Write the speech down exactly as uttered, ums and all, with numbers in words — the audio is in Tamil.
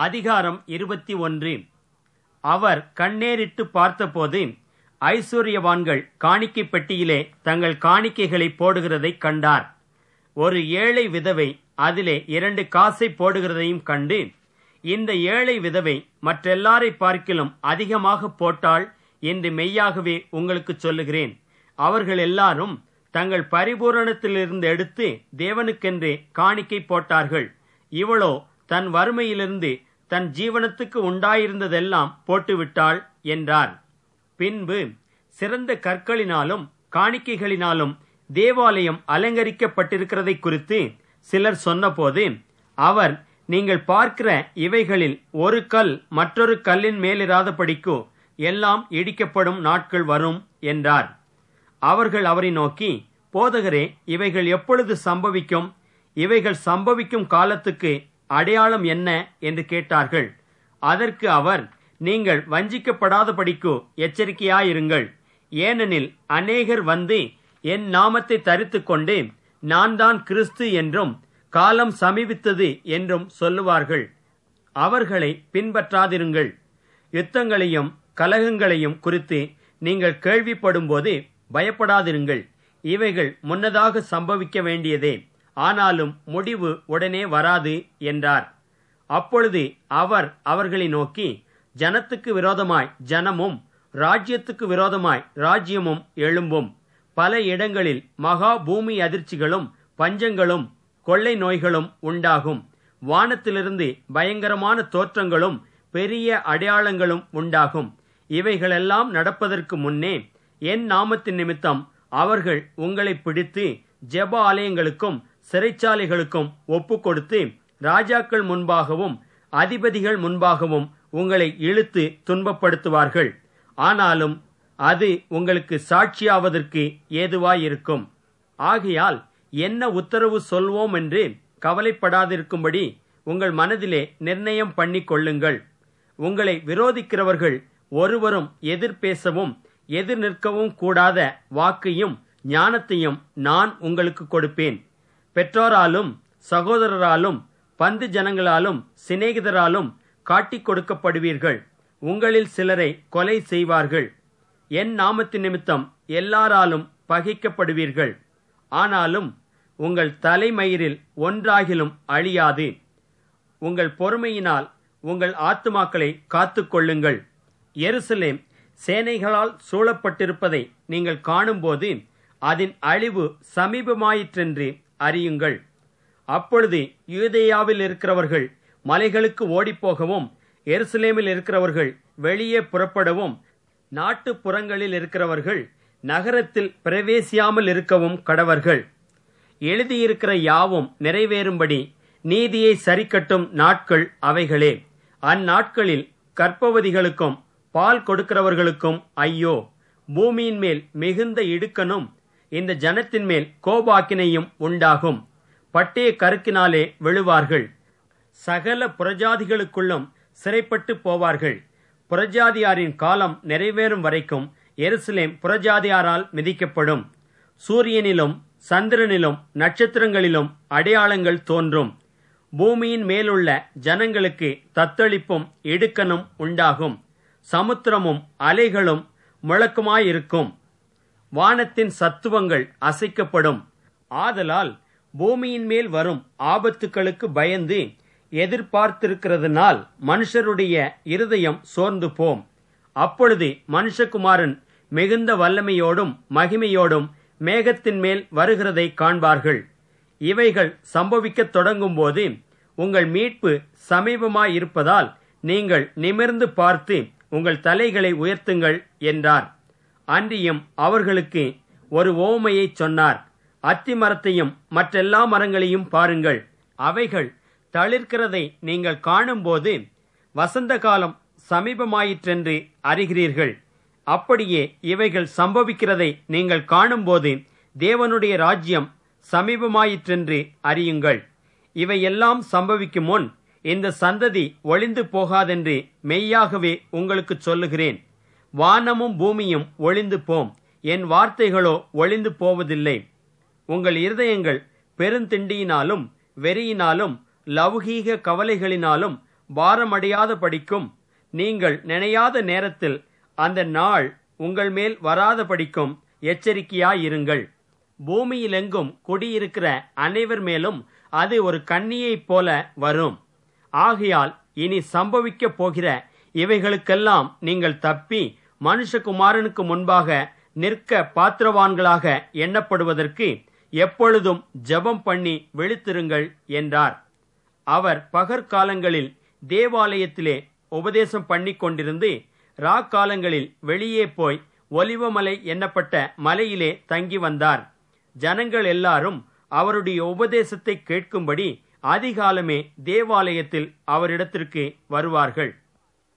அதிகாரம் இருபத்தி ஒன்று. அவர் கண்ணேறிட்டு பார்த்தபோது ஐசுவரியவான்கள் காணிக்கை பெட்டியிலே தங்கள் காணிக்கைகளை போடுகிறதைக் கண்டார். ஒரு ஏழை விதவை அதிலே இரண்டு காசை போடுகிறதையும் கண்டு, இந்த ஏழை விதவை மற்றெல்லாரை பார்க்கிலும் அதிகமாக போட்டாள் என்று மெய்யாகவே உங்களுக்கு சொல்லுகிறேன். அவர்கள் எல்லாரும் தங்கள் பரிபூரணத்திலிருந்து எடுத்து தேவனுக்கென்று காணிக்கை போட்டார்கள். இவளோ தன் வறுமையிலிருந்து தன் ஜீவனத்துக்கு உண்டாயிருந்ததெல்லாம் போட்டுவிட்டாள் என்றார். பின்பு சிறந்த கற்களினாலும் காணிக்கைகளினாலும் தேவாலயம் அலங்கரிக்கப்பட்டிருக்கிறதை குறித்து சிலர் சொன்னபோது அவர், நீங்கள் பார்க்கிற இவைகளில் ஒரு கல் மற்றொரு கல்லின் மேலிராதபடிக்கு எல்லாம் இடிக்கப்படும் நாட்கள் வரும் என்றார். அவர்கள் அவரை நோக்கி, போதகரே, இவைகள் எப்பொழுது சம்பவிக்கும்? இவைகள் சம்பவிக்கும் காலத்துக்கு அடையாளம் என்ன என்று கேட்டார்கள். அதற்கு அவர், நீங்கள் வஞ்சிக்கப்படாதபடிக்கு எச்சரிக்கையாயிருங்கள். ஏனெனில் அநேகர் வந்து என் நாமத்தை தரித்துக் கொண்டு நான் தான் கிறிஸ்து என்றும் காலம் சமீபித்தது என்றும் சொல்லுவார்கள். அவர்களை பின்பற்றாதிருங்கள். யுத்தங்களையும் கலகங்களையும் குறித்து நீங்கள் கேள்விப்படும்போது பயப்படாதிருங்கள். இவைகள் முன்னதாக சம்பவிக்க வேண்டியதே, ஆனாலும் முடிவு உடனே வராது என்றார். அப்பொழுது அவர் அவர்களை நோக்கி, ஜனத்துக்கு விரோதமாய் ஜனமும் ராஜ்யத்துக்கு விரோதமாய் ராஜ்யமும் எழும்பும். பல இடங்களில் மகா பூமி அதிர்ச்சிகளும் பஞ்சங்களும் கொள்ளை நோய்களும் உண்டாகும். வானத்திலிருந்து பயங்கரமான தோற்றங்களும் பெரிய அடையாளங்களும் உண்டாகும். இவைகளெல்லாம் நடப்பதற்கு முன்னே என் நாமத்தின் நிமித்தம் அவர்கள் உங்களை பிடித்து ஜெப ஆலயங்களுக்கும் சிறைச்சாலைகளுக்கும் ஒப்பு கொடுத்து ராஜாக்கள் முன்பாகவும் அதிபதிகள் முன்பாகவும் உங்களை இழுத்து துன்பப்படுத்துவார்கள். ஆனாலும் அது உங்களுக்கு சாட்சியாவதற்கு ஏதுவாயிருக்கும். ஆகையால் என்ன உத்தரவு சொல்வோம் என்று கவலைப்படாதிருக்கும்படி உங்கள் மனதிலே நிர்ணயம் பண்ணிக் கொள்ளுங்கள். உங்களை விரோதிக்கிறவர்கள் ஒருவரும் எதிர் பேசவும் எதிர் நிற்கவும் கூடாத வாக்கையும் ஞானத்தையும் நான் உங்களுக்கு கொடுப்பேன். பெற்றோராலும் சகோதரராலும் பந்து ஜனங்களாலும் சிநேகிதராலும் காட்டிக் கொடுக்கப்படுவீர்கள். உங்களில் சிலரை கொலை செய்வார்கள். என் நாமத்தின் நிமித்தம் எல்லாராலும் பகைக்கப்படுவீர்கள். ஆனாலும் உங்கள் தலைமயிரில் ஒன்றாகிலும் அழியாது. உங்கள் பொறுமையினால் உங்கள் ஆத்துமாக்களை காத்துக்கொள்ளுங்கள். எருசலேம் சேனைகளால் சூழப்பட்டிருப்பதை நீங்கள் காணும்போது அதன் அழிவு சமீபமாயிற்றென்று அறியுங்கள். அப்பொழுது யூதேயாவில் இருக்கிறவர்கள் மலைகளுக்கு ஓடிப்போகவும், எருசலேமில் இருக்கிறவர்கள் வெளியே புறப்படவும், நாட்டுப்புறங்களில் இருக்கிறவர்கள் நகரத்தில் பிரவேசியாமல் இருக்கவும் கடவர்கள். எழுதியிருக்கிற யாவும் நிறைவேறும்படி நீதியை சரிக்கட்டும் நாட்கள் அவைகளே. அந்நாட்களில் கர்ப்பவதிகளுக்கும் பால் கொடுக்கிறவர்களுக்கும் ஐயோ! பூமியின் மேல் மிகுந்த இடுக்கணும் இந்த ஜனத்தின் மேல் கோபாக்கினையும் உண்டாகும். பட்டய கருக்கினாலே விழுவார்கள். சகல புறஜாதிகளுக்குள்ளும் சிறைப்பட்டு போவார்கள். புறஜாதியாரின் காலம் நிறைவேறும் வரைக்கும் எருசலேம் புறஜாதியாரால் மிதிக்கப்படும். சூரியனிலும் சந்திரனிலும் நட்சத்திரங்களிலும் அடையாளங்கள் தோன்றும். பூமியின் மேலுள்ள ஜனங்களுக்கு தத்தளிப்பும் இடுக்கணும் உண்டாகும். சமுத்திரமும் அலைகளும் முழக்கமாயிருக்கும். வானத்தின் சத்துவங்கள் அசைக்கப்படும். ஆதலால் பூமியின் மேல் வரும் ஆபத்துக்களுக்கு பயந்து எதிர்பார்த்திருக்கிறதுனால் மனுஷருடைய இருதயம் சோர்ந்து போம். அப்பொழுது மனுஷகுமாரன் மிகுந்த வல்லமையோடும் மகிமையோடும் மேகத்தின் மேல் வருகிறதை காண்பார்கள். இவைகள் சம்பவிக்கத் தொடங்கும் போது உங்கள் மீட்பு சமீபமாயிருப்பதால் நீங்கள் நிமிர்ந்து பார்த்து உங்கள் தலைகளை உயர்த்துங்கள் என்றார். அன்றியும் அவர்களுக்கு ஒரு ஓமையை சொன்னார். அத்தி மரத்தையும் மற்றெல்லா மரங்களையும் பாருங்கள். அவைகள் தளிர்க்கிறதை நீங்கள் காணும்போது வசந்த காலம் சமீபமாயிற்றென்று அறிகிறீர்கள். அப்படியே இவைகள் சம்பவிக்கிறதை நீங்கள் காணும்போது தேவனுடைய ராஜ்யம் சமீபமாயிற்றென்று அறியுங்கள். இவையெல்லாம் சம்பவிக்கும் முன் இந்த சந்ததி ஒளிந்து போகாதென்று மெய்யாகவே உங்களுக்கு சொல்லுகிறேன். வானமும் பூமியும் ஒளிந்து போம், என் வார்த்தைகளோ ஒளிந்து போவதில்லை. உங்கள் இருதயங்கள் பெருந்திண்டியினாலும் வெறியினாலும் லௌகீக கவலைகளினாலும் பாரமடையாத படிக்கும் நீங்கள் நினையாத நேரத்தில் அந்த நாள் உங்கள் மேல் வராத படிக்கும் எச்சரிக்கையாயிருங்கள். பூமியிலெங்கும் குடியிருக்கிற அனைவர் மேலும் அது ஒரு கண்ணியைப் போல வரும். ஆகையால் இனி சம்பவிக்கப் போகிற இவைகளுக்கெல்லாம் நீங்கள் தப்பி மனுஷகுமாரனுக்கு முன்பாக நிற்க பாத்திரவான்களாக எண்ணப்படுவதற்கு எப்பொழுதும் ஜெபம் பண்ணி விழித்திருங்கள் என்றார். அவர் பகற்காலங்களில் தேவாலயத்திலே உபதேசம் பண்ணி கொண்டிருந்து ராக்காலங்களில் வெளியே போய் ஒலிவமலை என்னப்பட்ட மலையிலே தங்கி வந்தார். ஜனங்கள் எல்லாரும் அவருடைய உபதேசத்தை கேட்கும்படி அதிகாலமே தேவாலயத்தில் அவரிடத்திற்கு வருவார்கள்.